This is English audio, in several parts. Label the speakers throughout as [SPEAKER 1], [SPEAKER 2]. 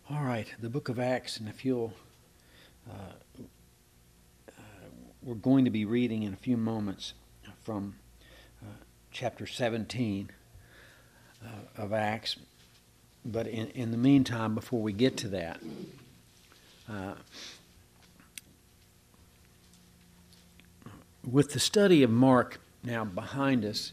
[SPEAKER 1] All right, the book of Acts, and if you'll, we're going to be reading in a few moments from chapter 17 of Acts. But in the meantime, before we get to that, with the study of Mark now behind us,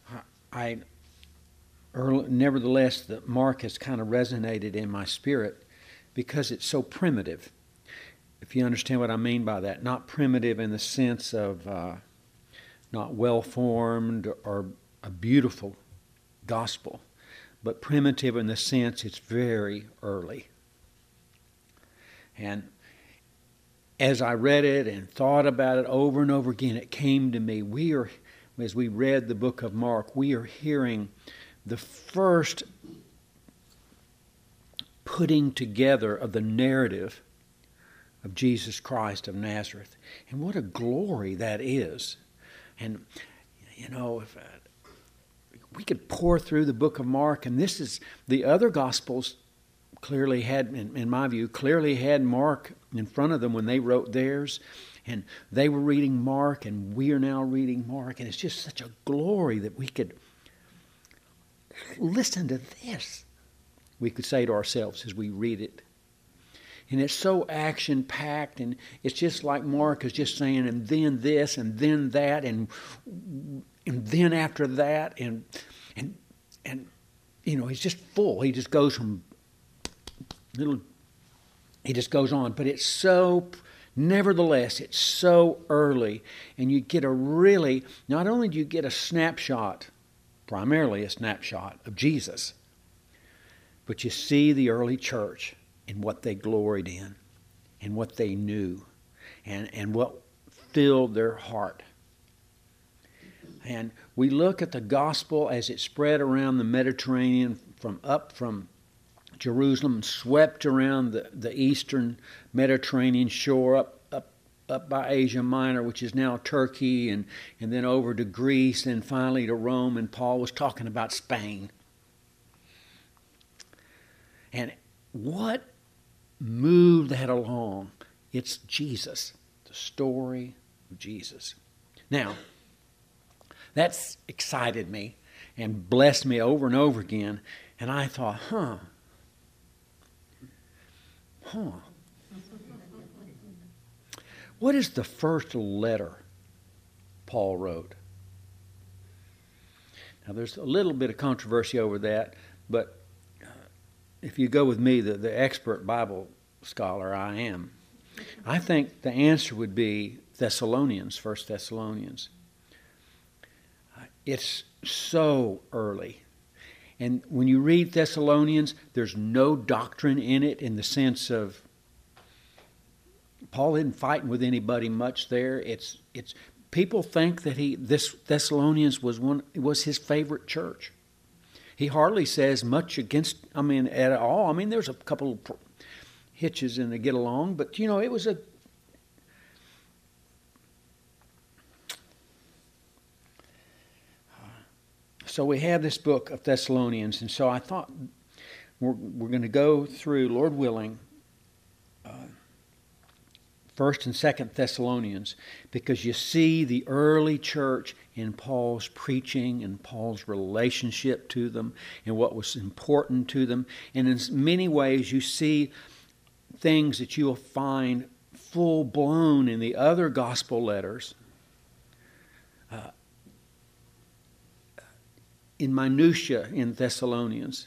[SPEAKER 1] nevertheless, that Mark has kind of resonated in my spirit because it's so primitive. If you understand what I mean by that, not primitive in the sense of not well-formed or a beautiful gospel, but primitive in the sense it's very early. And as I read it and thought about it over and over again, it came to me, as we read the book of Mark, we are hearing the first putting together of the narrative of Jesus Christ of Nazareth. And what a glory that is. And, you know, if we could pour through the book of Mark, and this is, the other Gospels clearly had, in my view, clearly had Mark in front of them when they wrote theirs. And they were reading Mark, and we are now reading Mark. And it's just such a glory that we could listen to this, we could say to ourselves as we read it. And it's so action-packed, and it's just like Mark is just saying, and then this, and then that, and then after that, and you know, he's just full. He just goes from he just goes on. But it's so, nevertheless, it's so early, and you get not only do you get a snapshot, primarily a snapshot of Jesus, but you see the early church and what they gloried in and what they knew and what filled their heart. And we look at the gospel as it spread around the Mediterranean from Jerusalem, swept around the eastern Mediterranean shore up by Asia Minor, which is now Turkey, and then over to Greece, and finally to Rome, and Paul was talking about Spain. And what moved that along? It's Jesus, the story of Jesus. Now, that's excited me and blessed me over and over again, and I thought, what is the first letter Paul wrote? Now, there's a little bit of controversy over that, but if you go with me, the expert Bible scholar I am, I think the answer would be Thessalonians, 1 Thessalonians. It's so early. And when you read Thessalonians, there's no doctrine in it in the sense of Paul isn't fighting with anybody much there. It's people think that this Thessalonians was his favorite church. He hardly says much against, at all. There's a couple of hitches in the get along, but you know, it was a so we have this book of Thessalonians, and so I thought we're going to go through, Lord willing, 1st and 2nd Thessalonians, because you see the early church in Paul's preaching and Paul's relationship to them and what was important to them. And in many ways you see things that you'll find full-blown in the other gospel letters, in minutia in Thessalonians.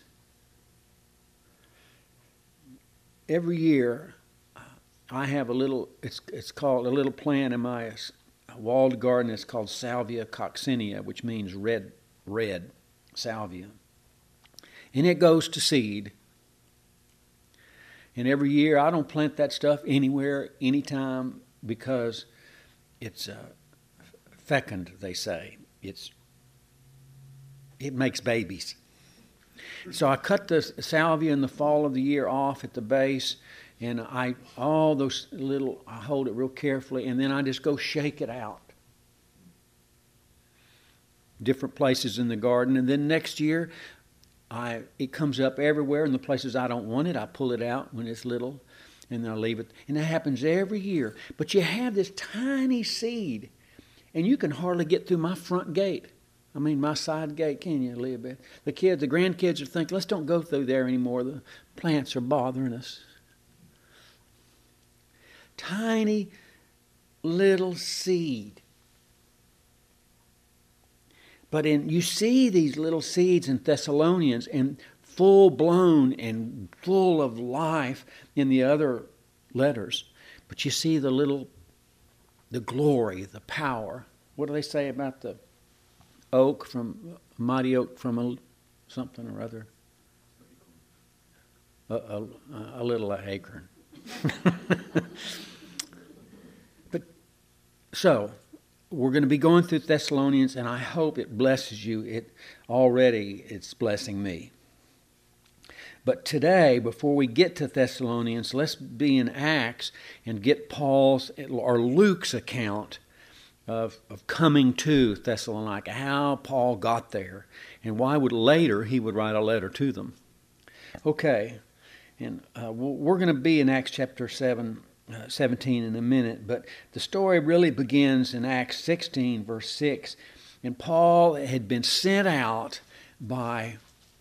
[SPEAKER 1] Every year I have a little, it's called a little plant in my walled garden. It's called Salvia coccinea, which means red salvia. And it goes to seed. And every year I don't plant that stuff anywhere, anytime, because it's fecund, they say. It makes babies. So I cut the salvia in the fall of the year off at the base, and I hold it real carefully, and then I just go shake it out. Different places in the garden. And then next year, it comes up everywhere in the places I don't want it. I pull it out when it's little, and then I leave it. And that happens every year. But you have this tiny seed, and you can hardly get through my front gate. I mean, my side gate, can you, Elizabeth? The grandkids are thinking, let's don't go through there anymore. The plants are bothering us. Tiny little seed. But you see these little seeds in Thessalonians and full blown and full of life in the other letters. But you see the glory, the power. What do they say about the mighty oak from something or other? A little acorn. So, we're going to be going through Thessalonians, and I hope it blesses you. It's blessing me. But today, before we get to Thessalonians, let's be in Acts and get Paul's or Luke's account of coming to Thessalonica, how Paul got there, and why later he would write a letter to them. Okay, and we're going to be in Acts chapter 17 in a minute, but the story really begins in Acts 16, verse 6. And Paul had been sent out by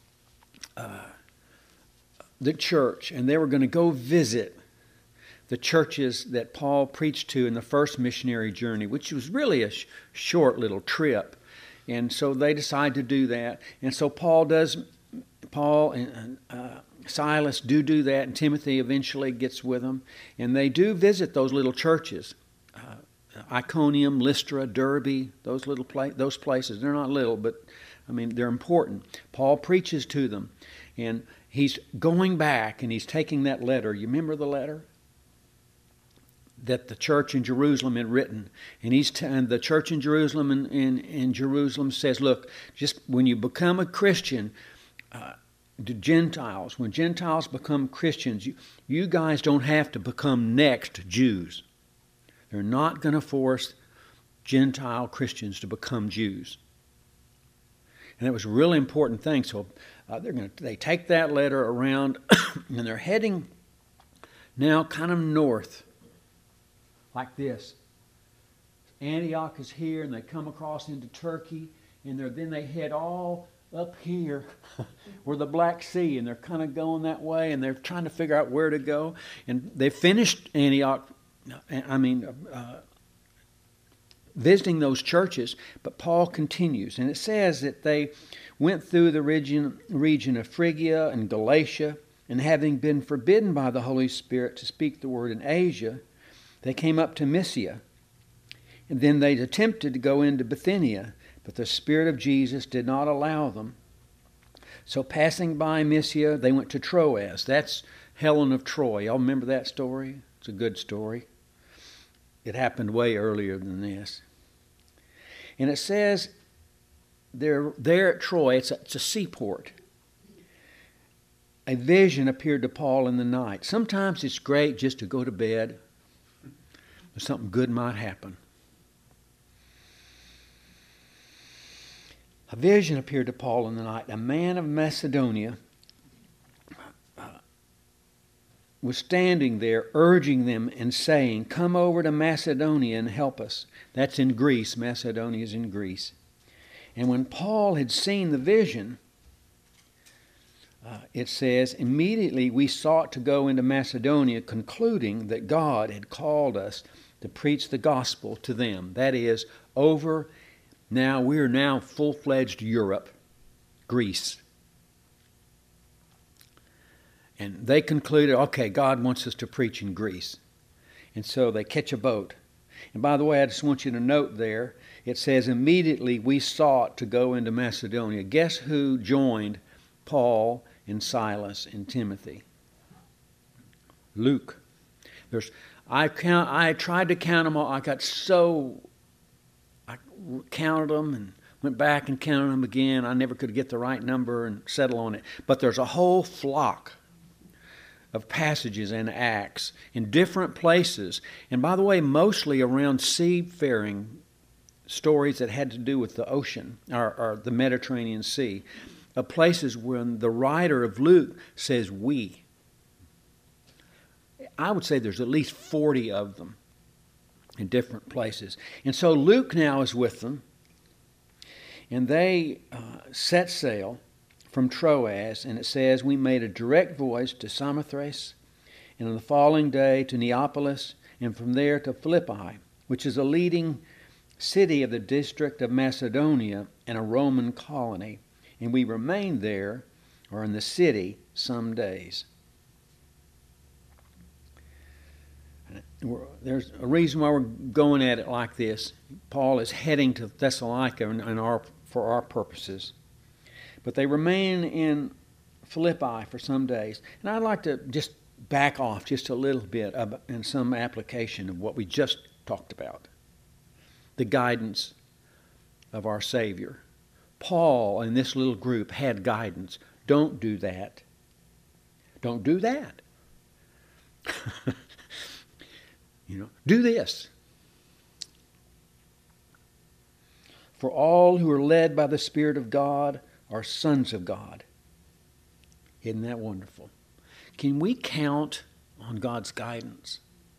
[SPEAKER 1] the church, and they were going to go visit the churches that Paul preached to in the first missionary journey, which was really a short little trip. And so they decide to do that. And so Paul and Silas do that, and Timothy eventually gets with them. And they do visit those little churches, Iconium, Lystra, Derbe, those places. They're not little, but I mean they're important. Paul preaches to them, and he's going back and he's taking that letter. You remember the letter that the church in Jerusalem had written, and the church in Jerusalem in Jerusalem says, look, just when you become a Christian. When Gentiles become Christians, you guys don't have to become next Jews. They're not going to force Gentile Christians to become Jews. And that was a really important thing. So they take that letter around, and they're heading now kind of north, like this. Antioch is here, and they come across into Turkey, and then they head all up here where the Black Sea, and they're kind of going that way, and they're trying to figure out where to go. And they finished Antioch, visiting those churches, but Paul continues. And it says that they went through the region of Phrygia and Galatia, and having been forbidden by the Holy Spirit to speak the word in Asia, they came up to Mysia. And then they attempted to go into Bithynia, but the Spirit of Jesus did not allow them. So passing by Mysia, they went to Troas. That's Helen of Troy. Y'all remember that story? It's a good story. It happened way earlier than this. And it says there at Troy, it's a seaport. A vision appeared to Paul in the night. Sometimes it's great just to go to bed, but something good might happen. A vision appeared to Paul in the night. A man of Macedonia was standing there, urging them and saying, "Come over to Macedonia and help us." That's in Greece. Macedonia is in Greece. And when Paul had seen the vision, it says, immediately we sought to go into Macedonia, concluding that God had called us to preach the gospel to them. That is, we're now full-fledged Europe, Greece. And they concluded, okay, God wants us to preach in Greece. And so they catch a boat. And by the way, I just want you to note there, it says, immediately we sought to go into Macedonia. Guess who joined Paul and Silas and Timothy? Luke. I tried to count them all. I counted them and went back and counted them again. I never could get the right number and settle on it. But there's a whole flock of passages in Acts in different places. And by the way, mostly around seafaring stories that had to do with the ocean or the Mediterranean Sea. of places when the writer of Luke says we. I would say there's at least 40 of them in different places. And so Luke now is with them, and they set sail from Troas, and it says, we made a direct voyage to Samothrace, and on the following day to Neapolis, and from there to Philippi, which is a leading city of the district of Macedonia and a Roman colony. And we remained there, or in the city, some days. There's a reason why we're going at it like this. Paul is heading to Thessalonica for our purposes. But they remain in Philippi for some days. And I'd like to just back off just a little bit in some application of what we just talked about. The guidance of our Savior. Paul and this little group had guidance. Don't do that. Don't do that. Do this. For all who are led by the Spirit of God are sons of God. Isn't that wonderful? Can we count on God's guidance?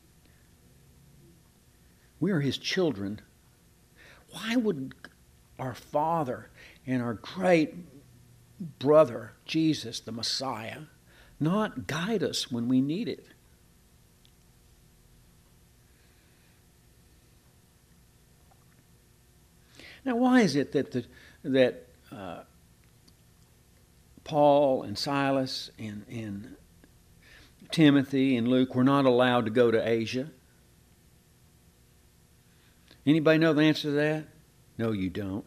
[SPEAKER 1] We are His children. Why would our Father and our great brother, Jesus, the Messiah, not guide us when we need it? Now, why is it that Paul and Silas and Timothy and Luke were not allowed to go to Asia? Anybody know the answer to that? No, you don't.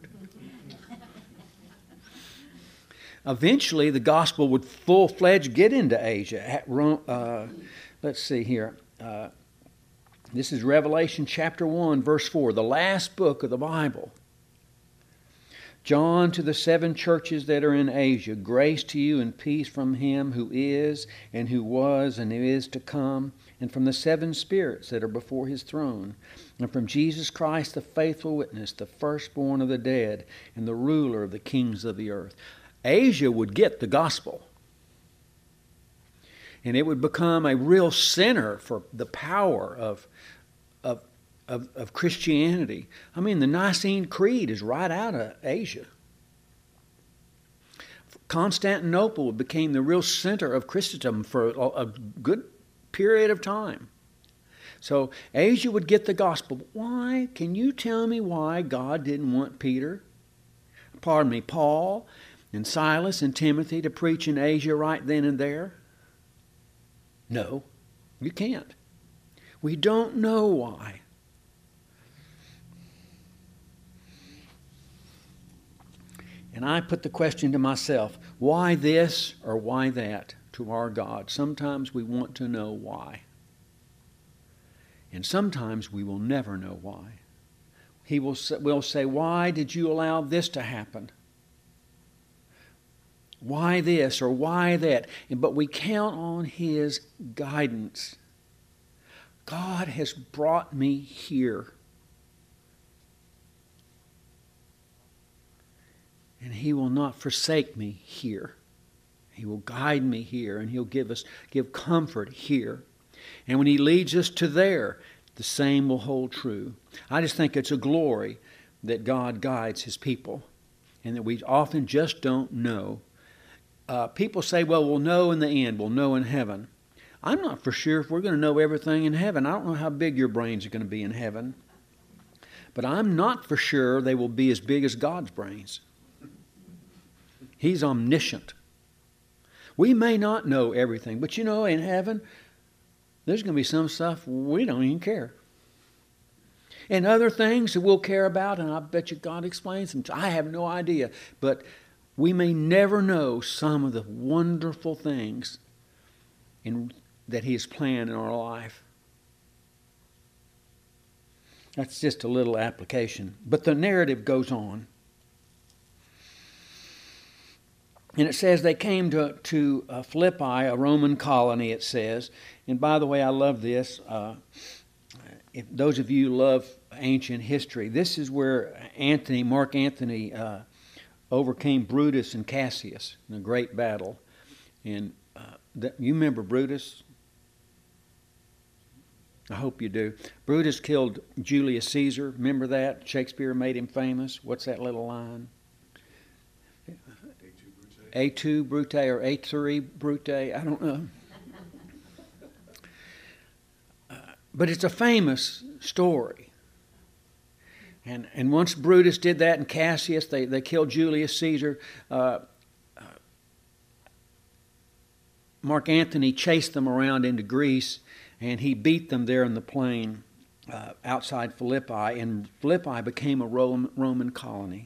[SPEAKER 1] Eventually, the gospel would full-fledged get into Asia. Let's see here. This is Revelation chapter 1, verse 4, the last book of the Bible. John, to the 7 churches that are in Asia, grace to you and peace from Him who is, and who was, and who is to come, and from the 7 spirits that are before His throne, and from Jesus Christ, the faithful witness, the firstborn of the dead, and the ruler of the kings of the earth. Asia would get the gospel, and it would become a real center for the power of Christianity. I mean, the Nicene Creed is right out of Asia. Constantinople became the real center of Christendom for a good period of time. So Asia would get the gospel. But why? Can you tell me why God didn't want Paul and Silas and Timothy to preach in Asia right then and there? No, you can't. We don't know why. And I put the question to myself, why this or why that to our God? Sometimes we want to know why. And sometimes we will never know why. We'll say, why did you allow this to happen? Why this or why that? But we count on His guidance. God has brought me here. And He will not forsake me here. He will guide me here, and He'll give comfort here. And when He leads us to there, the same will hold true. I just think it's a glory that God guides His people, and that we often just don't know. People say, well, we'll know in the end, we'll know in heaven. I'm not for sure if we're going to know everything in heaven. I don't know how big your brains are going to be in heaven. But I'm not for sure they will be as big as God's brains. He's omniscient. We may not know everything, but in heaven, there's going to be some stuff we don't even care. And other things that we'll care about, and I bet you God explains them. I have no idea. But we may never know some of the wonderful things that He has planned in our life. That's just a little application. But the narrative goes on. And it says they came to Philippi, a Roman colony, it says. And by the way, I love this. If those of you who love ancient history, this is where Mark Antony overcame Brutus and Cassius in a great battle. And you remember Brutus? I hope you do. Brutus killed Julius Caesar. Remember that? Shakespeare made him famous. What's that little line? A2 Brute or A3 Brute. I don't know. But it's a famous story. And once Brutus did that and Cassius, they killed Julius Caesar. Mark Antony chased them around into Greece, and he beat them there in the plain outside Philippi, and Philippi became a Roman colony.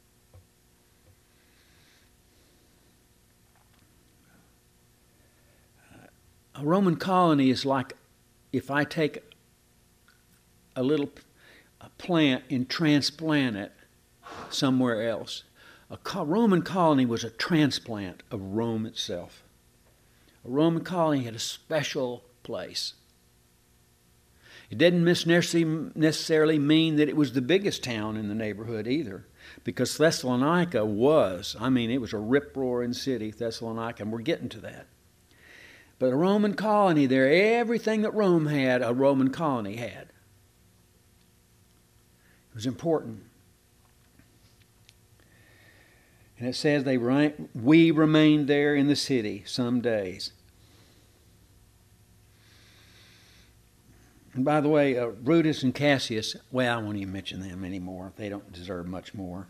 [SPEAKER 1] A Roman colony is like if I take a little plant and transplant it somewhere else. A Roman colony was a transplant of Rome itself. A Roman colony had a special place. It didn't necessarily mean that it was the biggest town in the neighborhood either, because Thessalonica was, it was a rip-roaring city, Thessalonica, and we're getting to that. But a Roman colony there, everything that Rome had, a Roman colony had. It was important. And it says we remained there in the city some days. And by the way, Brutus and Cassius, well, I won't even mention them anymore. They don't deserve much more.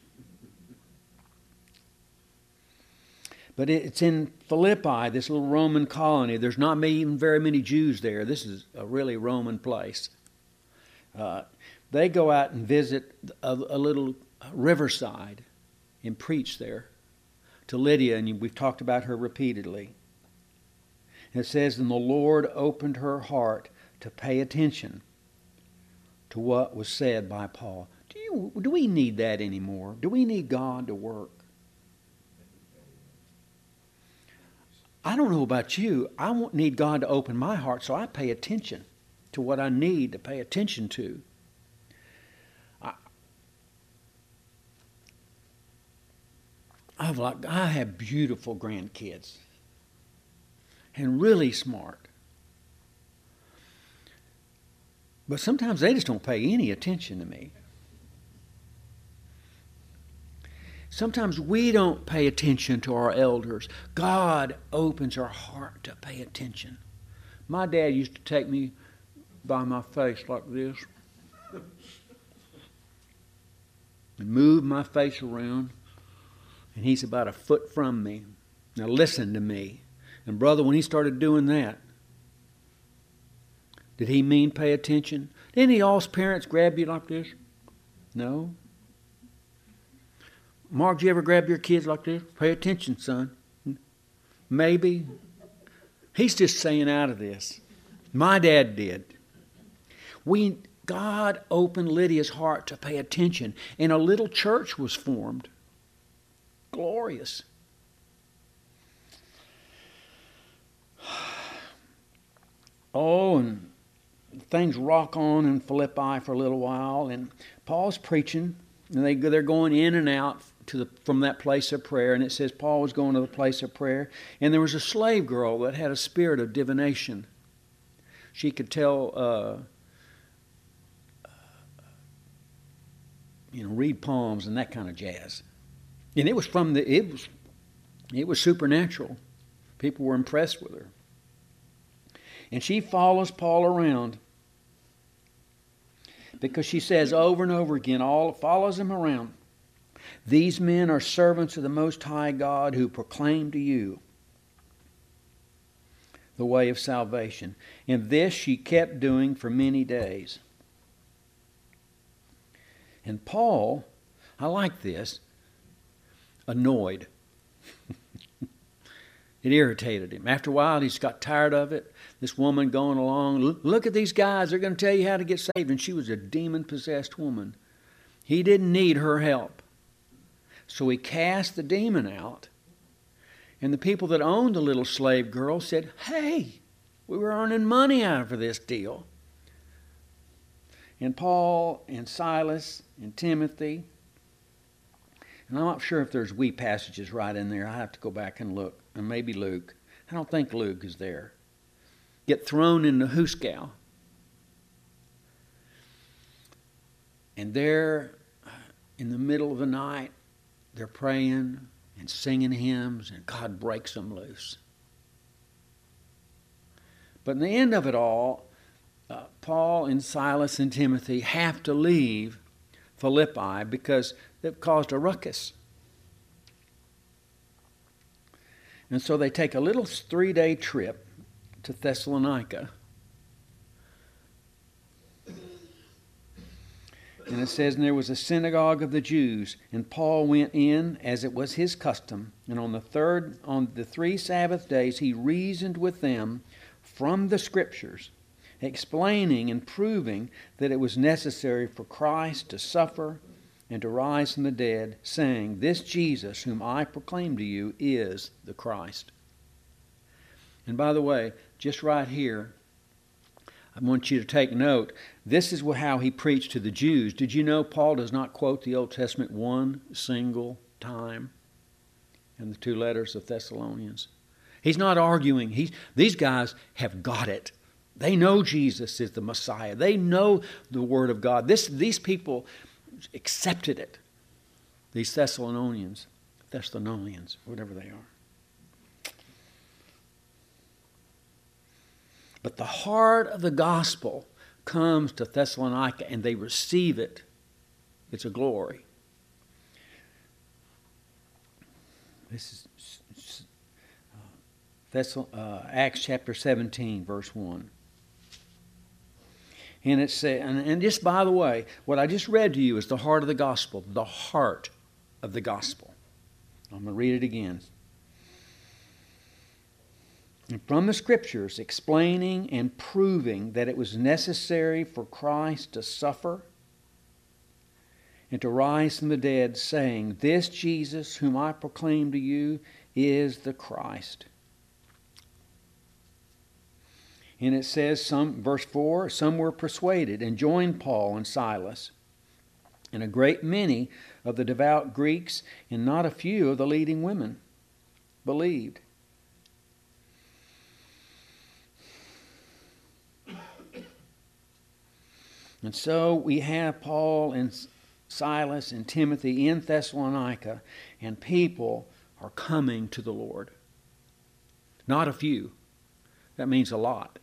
[SPEAKER 1] But it's in Philippi, this little Roman colony. There's not even very many Jews there. This is a really Roman place. They go out and visit a little riverside and preach there to Lydia, and we've talked about her repeatedly. And it says, and the Lord opened her heart to pay attention to what was said by Paul. Do we need that anymore? Do we need God to work? I don't know about you. I need God to open my heart so I pay attention to what I need to pay attention to. I have beautiful grandkids and really smart. But sometimes they just don't pay any attention to me. Sometimes we don't pay attention to our elders. God opens our heart to pay attention. My dad used to take me by my face like this and move my face around, and he's about a foot from me. Now listen to me. And brother, when he started doing that, did he mean pay attention? Did any of y'all's parents grab you like this? No. Mark, did you ever grab your kids like this? Pay attention, son. Maybe. He's just saying out of this. My dad did. God opened Lydia's heart to pay attention, and a little church was formed. Glorious. Oh, and things rock on in Philippi for a little while, and Paul's preaching, and they're going in and out from that place of prayer, and it says Paul was going to the place of prayer, and there was a slave girl that had a spirit of divination. She could tell, read palms and that kind of jazz, and it was supernatural. People were impressed with her, and she follows Paul around because she says over and over again, follows him around. These men are servants of the Most High God who proclaim to you the way of salvation. And this she kept doing for many days. And Paul, I like this, annoyed. It irritated him. After a while, he just got tired of it. This woman going along, look at these guys, they're going to tell you how to get saved. And she was a demon-possessed woman. He didn't need her help. So he cast the demon out. And the people that owned the little slave girl said, hey, we were earning money out of this deal. And Paul and Silas and Timothy And I'm not sure if there's we passages right in there. I have to go back and look. And maybe Luke. I don't think Luke is there. Get thrown in the hoosegow. And there, in the middle of the night, they're praying and singing hymns, and God breaks them loose. But in the end of it all, Paul and Silas and Timothy have to leave Philippi because they've caused a ruckus. And so they take a little 3-day trip to Thessalonica. And it says, and there was a synagogue of the Jews, and Paul went in as it was his custom. And on the 3 Sabbath days he reasoned with them from the Scriptures, explaining and proving that it was necessary for Christ to suffer and to rise from the dead, saying, this Jesus whom I proclaim to you is the Christ. And by the way, just right here, I want you to take note. This is how he preached to the Jews. Did you know Paul does not quote the Old Testament one single time in the 2 letters of Thessalonians? He's not arguing. These guys have got it. They know Jesus is the Messiah. They know the Word of God. These people accepted it. These Thessalonians, whatever they are. But the heart of the gospel comes to Thessalonica and they receive it. It's a glory. This is Acts chapter 17, verse 1. And it says, and just by the way, what I just read to you is the heart of the gospel. The heart of the gospel. I'm going to read it again. And from the Scriptures, explaining and proving that it was necessary for Christ to suffer and to rise from the dead, saying, this Jesus whom I proclaim to you is the Christ. And it says, verse 4, some were persuaded and joined Paul and Silas, and a great many of the devout Greeks and not a few of the leading women believed. And so we have Paul and Silas and Timothy in Thessalonica, and people are coming to the Lord. Not a few. That means a lot.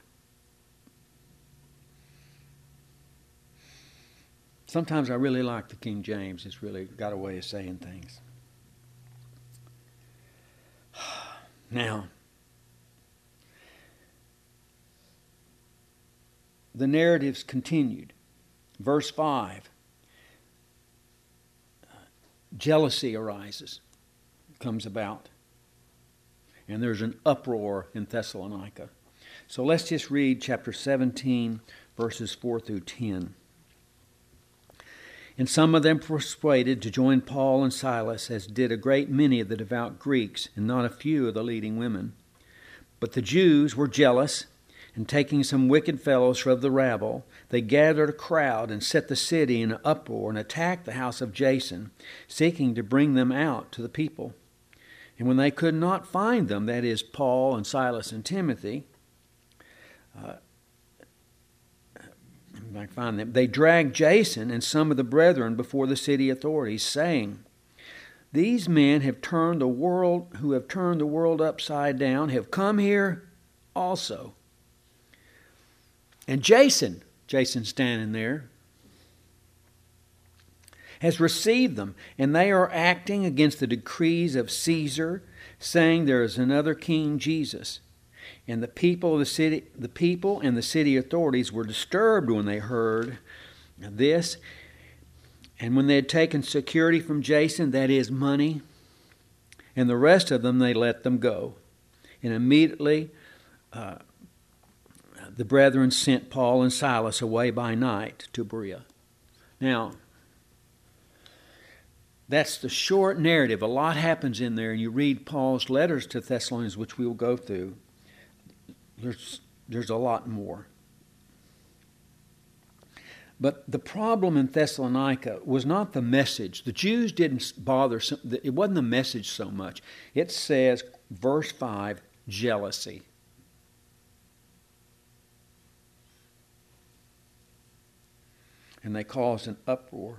[SPEAKER 1] Sometimes I really like the King James. It's really got a way of saying things. Now, the narrative's continued. Verse 5, jealousy arises, comes about. And there's an uproar in Thessalonica. So let's just read chapter 17, verses 4 through 10. And some of them persuaded to join Paul and Silas, as did a great many of the devout Greeks, and not a few of the leading women. But the Jews were jealous, and taking some wicked fellows of the rabble, they gathered a crowd and set the city in an uproar and attacked the house of Jason, seeking to bring them out to the people. And when they could not find them, that is, Paul and Silas and Timothy, they dragged Jason and some of the brethren before the city authorities, saying, these men who have turned the world upside down, have come here also. And Jason's standing there, has received them, and they are acting against the decrees of Caesar, saying there is another king, Jesus. And the people and the city authorities were disturbed when they heard this. And when they had taken security from Jason, that is, money, and the rest of them, they let them go. And immediately the brethren sent Paul and Silas away by night to Berea. Now, that's the short narrative. A lot happens in there, and you read Paul's letters to Thessalonians, which we will go through. There's a lot more. But the problem in Thessalonica was not the message. The Jews didn't bother. It wasn't the message so much. It says, verse 5, jealousy. And they caused an uproar.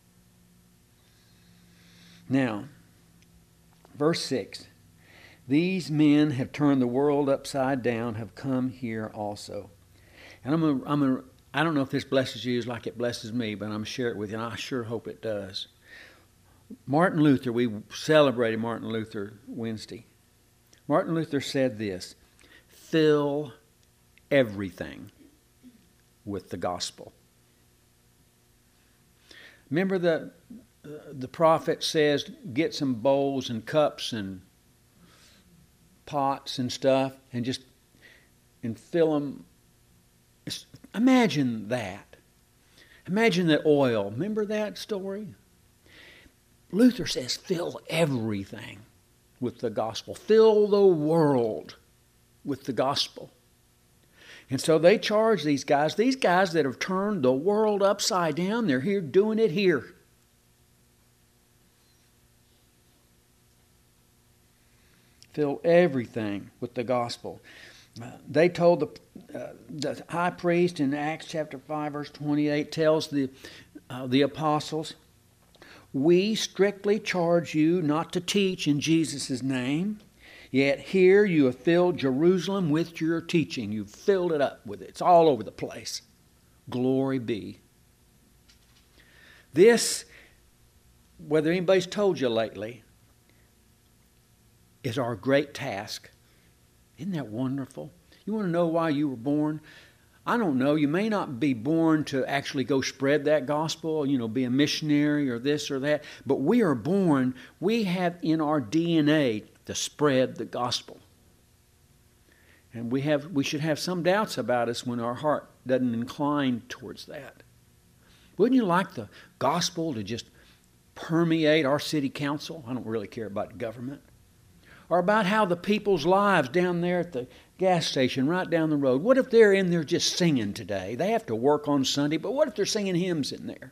[SPEAKER 1] Now, verse 6. These men have turned the world upside down, have come here also. And I don't know if this blesses you like it blesses me, but I'm going to share it with you, and I sure hope it does. Martin Luther, we celebrated Martin Luther Wednesday. Martin Luther said this, fill everything with the gospel. Remember the prophet says, get some bowls and cups and pots and stuff and fill them. Imagine that. Imagine that oil. Remember that story? Luther says, fill everything with the gospel. Fill the world with the gospel. And so they charge these guys that have turned the world upside down, they're here doing it here. Fill everything with the gospel. They told the high priest in Acts chapter 5, verse 28, tells the apostles, we strictly charge you not to teach in Jesus' name, yet here you have filled Jerusalem with your teaching. You've filled it up with it. It's all over the place. Glory be. This, whether anybody's told you lately, is our great task. Isn't that wonderful? You want to know why you were born? I don't know. You may not be born to actually go spread that gospel, be a missionary or this or that. But we are born, we have in our DNA to spread the gospel. And we should have some doubts about us when our heart doesn't incline towards that. Wouldn't you like the gospel to just permeate our city council? I don't really care about government. Or about how the people's lives down there at the gas station right down the road. What if they're in there just singing today? They have to work on Sunday, but what if they're singing hymns in there?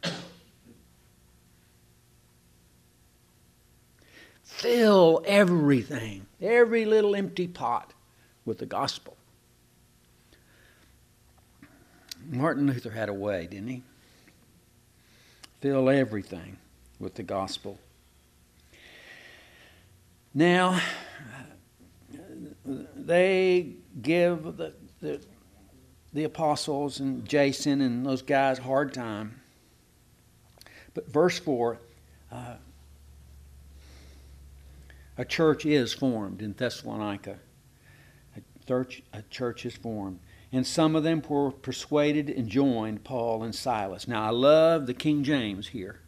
[SPEAKER 1] Fill everything, every little empty pot with the gospel. Martin Luther had a way, didn't he? Fill everything with the gospel. Now, they give the apostles and Jason and those guys a hard time. But verse 4, a church is formed in Thessalonica. A church is formed. And some of them were persuaded and joined Paul and Silas. Now, I love the King James here.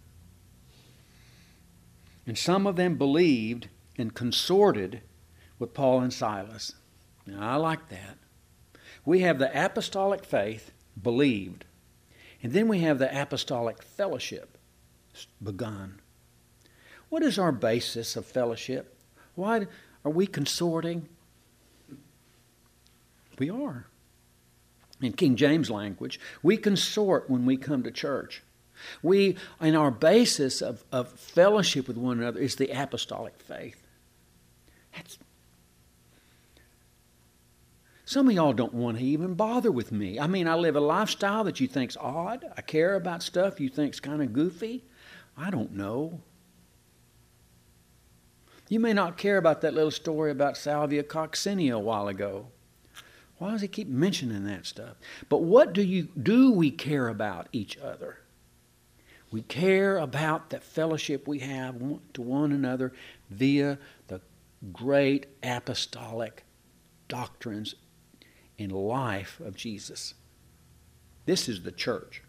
[SPEAKER 1] And some of them believed and consorted with Paul and Silas. Now, I like that. We have the apostolic faith, believed, and then we have the apostolic fellowship, begun. What is our basis of fellowship? Why are we consorting? We are. In King James language, we consort when we come to church. And our basis of fellowship with one another is the apostolic faith. Some of y'all don't want to even bother with me. I mean, I live a lifestyle that you think's odd. I care about stuff you think's kind of goofy. I don't know. You may not care about that little story about Salvia coccinea a while ago. Why does he keep mentioning that stuff? But what do we care about each other? We care about the fellowship we have to one another via the great apostolic doctrines and life of Jesus. This is the church.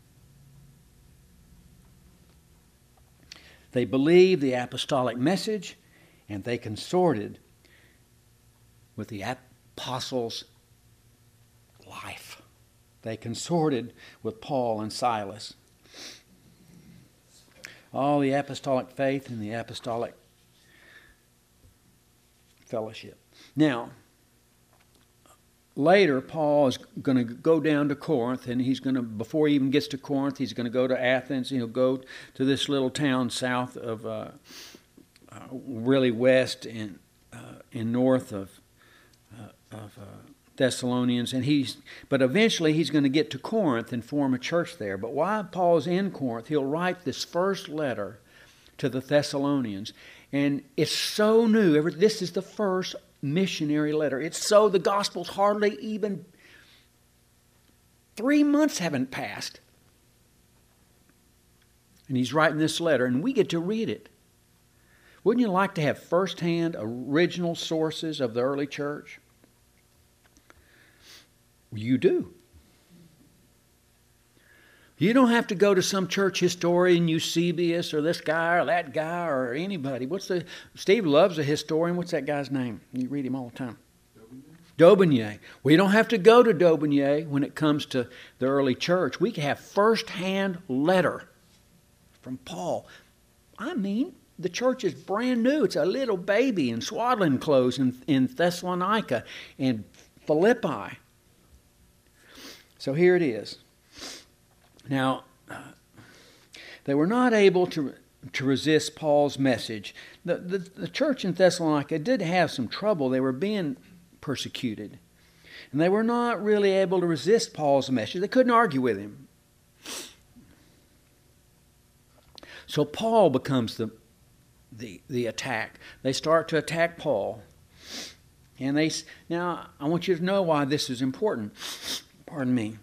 [SPEAKER 1] They believed the apostolic message and they consorted with the apostles' life. They consorted with Paul and Silas. All the apostolic faith and the apostolic fellowship. Now, later, Paul is going to go down to Corinth, and he's going to, before he even gets to Corinth, he's going to go to Athens, and he'll go to this little town south of, really west and north of Thessalonians, but eventually he's going to get to Corinth and form a church there. But while Paul's in Corinth, he'll write this first letter to the Thessalonians, and it's so new. This is the first missionary letter. It's so, the gospel's hardly even 3 months haven't passed, and he's writing this letter, and we get to read it. Wouldn't you like to have firsthand original sources of the early church? You do. You don't have to go to some church historian, Eusebius, or this guy, or that guy, or anybody. Steve loves a historian. What's that guy's name? You read him all the time. Daubigny. We don't have to go to Daubigny when it comes to the early church. We can have first-hand letter from Paul. I mean, the church is brand new. It's a little baby in swaddling clothes in Thessalonica and Philippi. So here it is. Now, they were not able to resist Paul's message. The church in Thessalonica did have some trouble. They were being persecuted. And they were not really able to resist Paul's message. They couldn't argue with him. So Paul becomes the attack. They start to attack Paul. And now, I want you to know why this is important. Pardon me.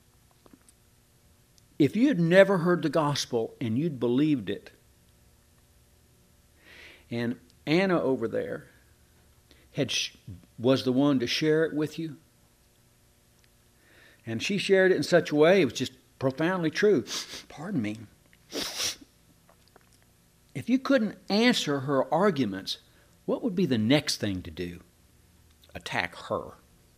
[SPEAKER 1] If you had never heard the gospel and you'd believed it, and Anna over there was the one to share it with you, and she shared it in such a way, it was just profoundly true. Pardon me. If you couldn't answer her arguments, what would be the next thing to do? Attack her.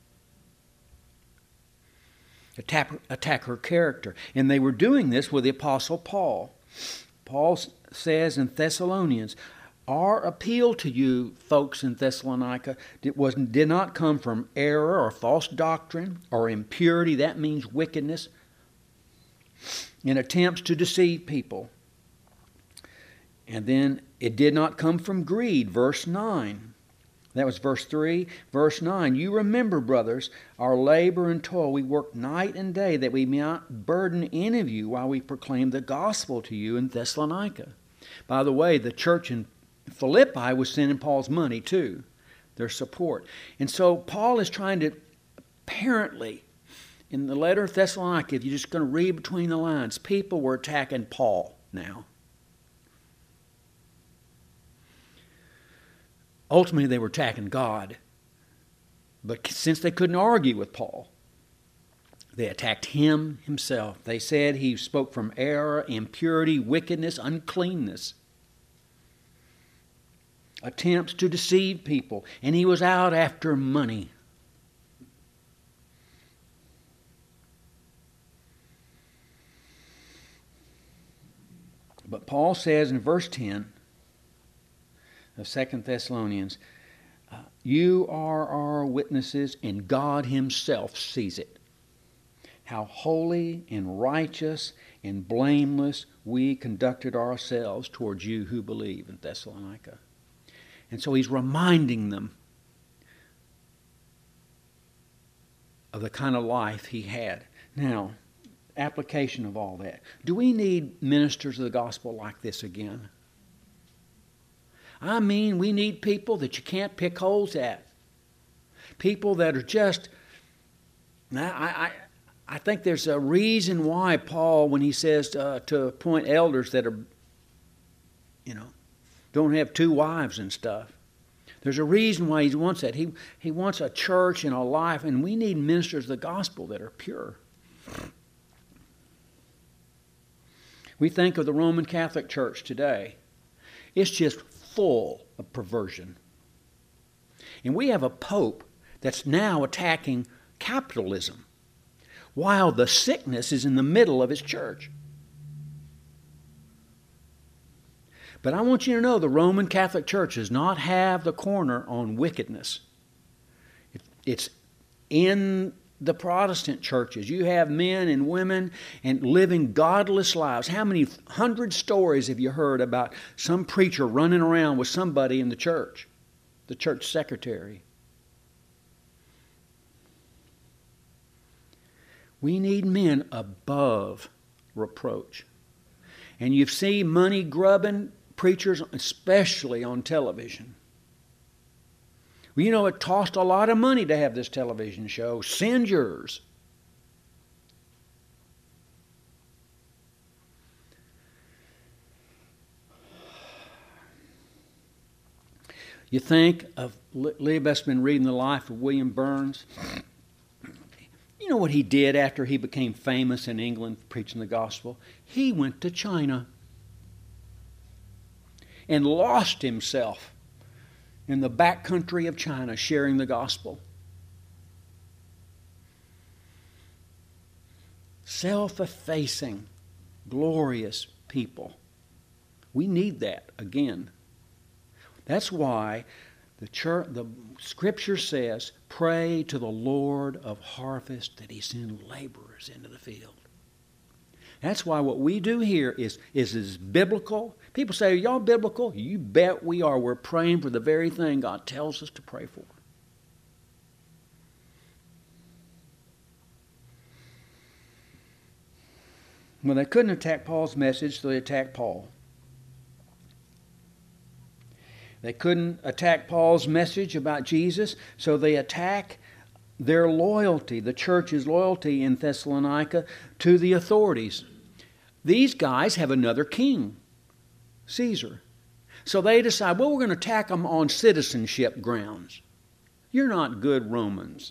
[SPEAKER 1] Attack her character. And they were doing this with the Apostle Paul. Paul says in Thessalonians, our appeal to you folks in Thessalonica did not come from error or false doctrine or impurity, that means wickedness, in attempts to deceive people. And then it did not come from greed, verse 9. That was verse 3. Verse 9, you remember, brothers, our labor and toil. We work night and day that we may not burden any of you while we proclaim the gospel to you in Thessalonica. By the way, the church in Philippi was sending Paul's money too, their support. And so Paul is trying to, apparently, in the letter of Thessalonica, if you're just going to read between the lines, people were attacking Paul now. Ultimately, they were attacking God. But since they couldn't argue with Paul, they attacked him himself. They said he spoke from error, impurity, wickedness, uncleanness, attempts to deceive people, and he was out after money. But Paul says in verse 10 of 2 Thessalonians, you are our witnesses, and God himself sees it. How holy and righteous and blameless we conducted ourselves towards you who believe in Thessalonica. And so he's reminding them of the kind of life he had. Now, application of all that. Do we need ministers of the gospel like this again? I mean, we need people that you can't pick holes at. People that are just... I think there's a reason why Paul, when he says to appoint elders that are, don't have two wives and stuff. There's a reason why he wants that. He wants a church and a life, and we need ministers of the gospel that are pure. We think of the Roman Catholic Church today. It's just full of perversion. And we have a pope that's now attacking capitalism while the sickness is in the middle of his church. But I want you to know the Roman Catholic Church does not have the corner on wickedness. It's in the Protestant churches. You have men and women and living godless lives. How many 100 stories have you heard about some preacher running around with somebody in the church secretary? We need men above reproach. And you see money grubbing preachers, especially on television. Well, you know, it cost a lot of money to have this television show. Send yours. You think of, Leah's been reading the life of William Burns. You know what he did after he became famous in England preaching the gospel? He went to China and lost himself in the back country of China sharing the gospel. Self-effacing, glorious people. We need that again. That's why the Scripture says, pray to the Lord of harvest that He send laborers into the field. That's why what we do here is biblical. People say, are y'all biblical? You bet we are. We're praying for the very thing God tells us to pray for. Well, they couldn't attack Paul's message, so they attacked Paul. They couldn't attack Paul's message about Jesus, so they attack their loyalty, the church's loyalty in Thessalonica, to the authorities. These guys have another king, Caesar. So they decide, well, we're going to attack them on citizenship grounds. You're not good Romans.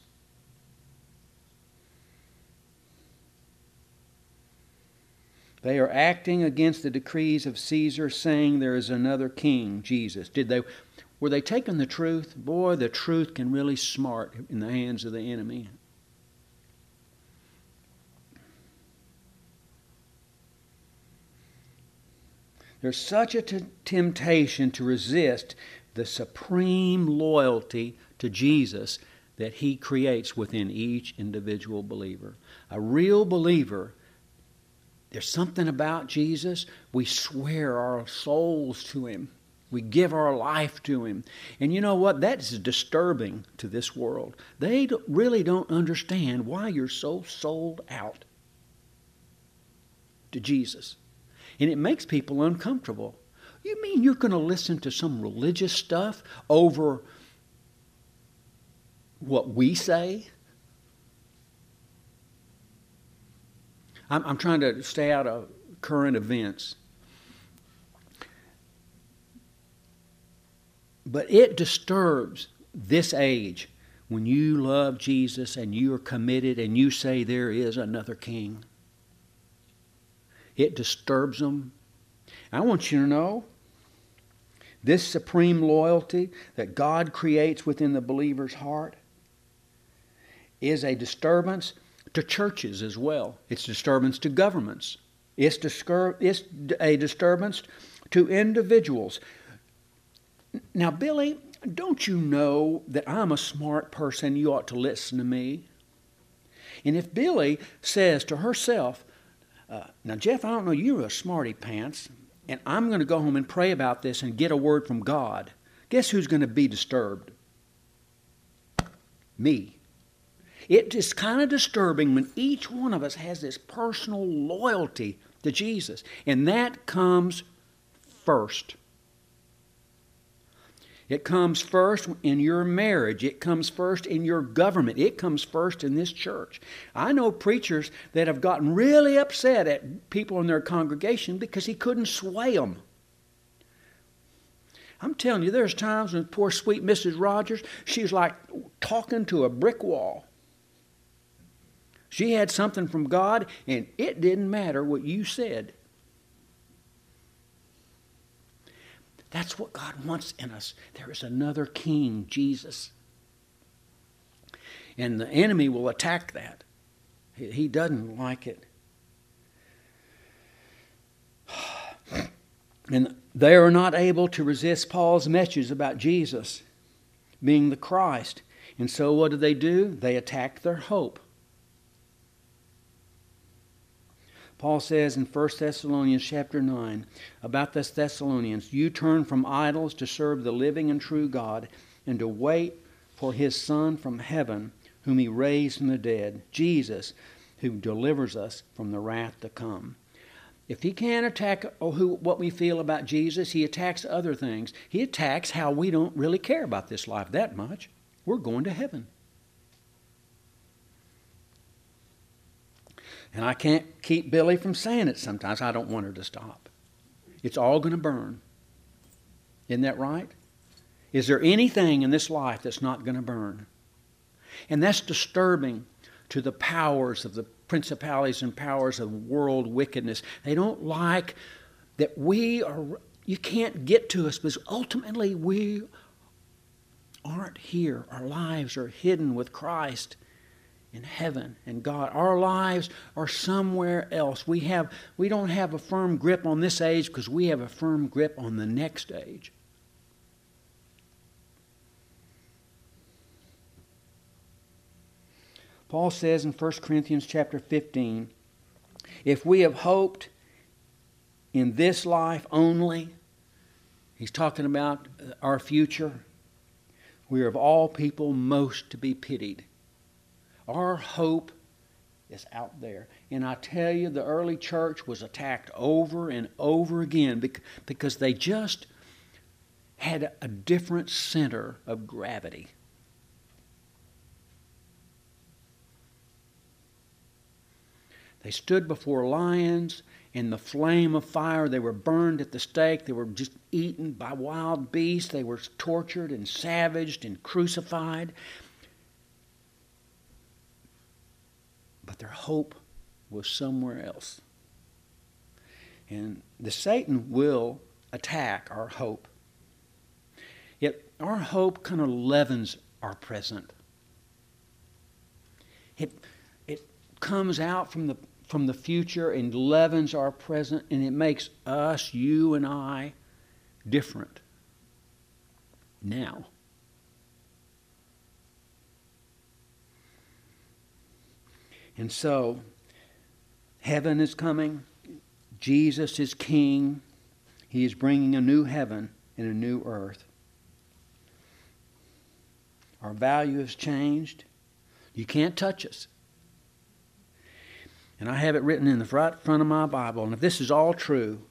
[SPEAKER 1] They are acting against the decrees of Caesar, saying there is another king, Jesus. Were they taking the truth? Boy, the truth can really smart in the hands of the enemy. There's such a temptation to resist the supreme loyalty to Jesus that He creates within each individual believer. A real believer, there's something about Jesus. We swear our souls to Him. We give our life to Him. And you know what? That is disturbing to this world. They really don't understand why you're so sold out to Jesus. And it makes people uncomfortable. You mean you're going to listen to some religious stuff over what we say? I'm trying to stay out of current events. But it disturbs this age when you love Jesus and you are committed and you say there is another king. It disturbs them. I want you to know this supreme loyalty that God creates within the believer's heart is a disturbance to churches as well. It's disturbance to governments. It's a disturbance to individuals. Now, Billy, don't you know that I'm a smart person? You ought to listen to me. And if Billy says to herself, now, Jeff, I don't know, you're a smarty pants, and I'm going to go home and pray about this and get a word from God. Guess who's going to be disturbed? Me. It is kind of disturbing when each one of us has this personal loyalty to Jesus, and that comes first. It comes first in your marriage. It comes first in your government. It comes first in this church. I know preachers that have gotten really upset at people in their congregation because he couldn't sway them. I'm telling you, there's times when poor sweet Mrs. Rogers, she was like talking to a brick wall. She had something from God, and it didn't matter what you said. That's what God wants in us. There is another king, Jesus. And the enemy will attack that. He doesn't like it. And they are not able to resist Paul's message about Jesus being the Christ. And so what do? They attack their hope. Paul says in 1 Thessalonians chapter 9 about the Thessalonians, you turn from idols to serve the living and true God and to wait for his Son from heaven, whom he raised from the dead, Jesus, who delivers us from the wrath to come. If he can't attack what we feel about Jesus, he attacks other things. He attacks how we don't really care about this life that much. We're going to heaven. And I can't keep Billy from saying it sometimes. I don't want her to stop. It's all going to burn. Isn't that right? Is there anything in this life that's not going to burn? And that's disturbing to the powers of the principalities and powers of world wickedness. They don't like that you can't get to us because ultimately we aren't here. Our lives are hidden with Christ in heaven and God. Our lives are somewhere else. We don't have a firm grip on this age because we have a firm grip on the next age. Paul says in 1 Corinthians chapter 15, if we have hoped in this life only, he's talking about our future, we are of all people most to be pitied. Our hope is out there. And I tell you, the early church was attacked over and over again because they just had a different center of gravity. They stood before lions in the flame of fire. They were burned at the stake. They were just eaten by wild beasts. They were tortured and savaged and crucified. But their hope was somewhere else. And Satan will attack our hope. Yet our hope kind of leavens our present. It comes out from the future and leavens our present, and it makes us, you and I, different now. And so, heaven is coming. Jesus is King. He is bringing a new heaven and a new earth. Our value has changed. You can't touch us. And I have it written in the front of my Bible. And if this is all true,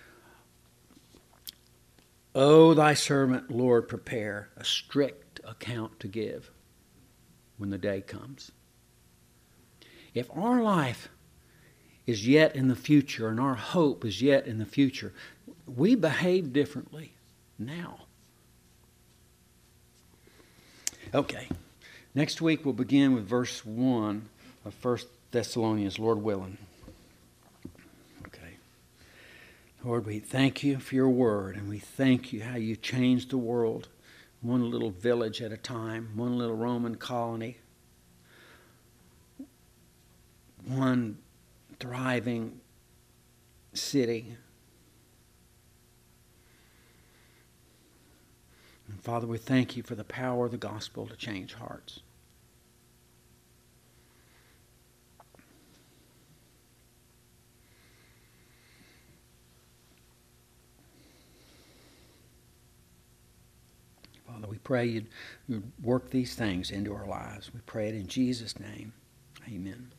[SPEAKER 1] O thy servant, Lord, prepare a strict account to give when the day comes. If our life is yet in the future and our hope is yet in the future, we behave differently now. Okay. Next week we'll begin with verse 1 of 1 Thessalonians, Lord willing. Okay. Lord, we thank you for your word, and we thank you how you changed the world, one little village at a time, one little Roman colony, one thriving city. And Father, we thank you for the power of the gospel to change hearts. Father, we pray you'd work these things into our lives. We pray it in Jesus' name. Amen.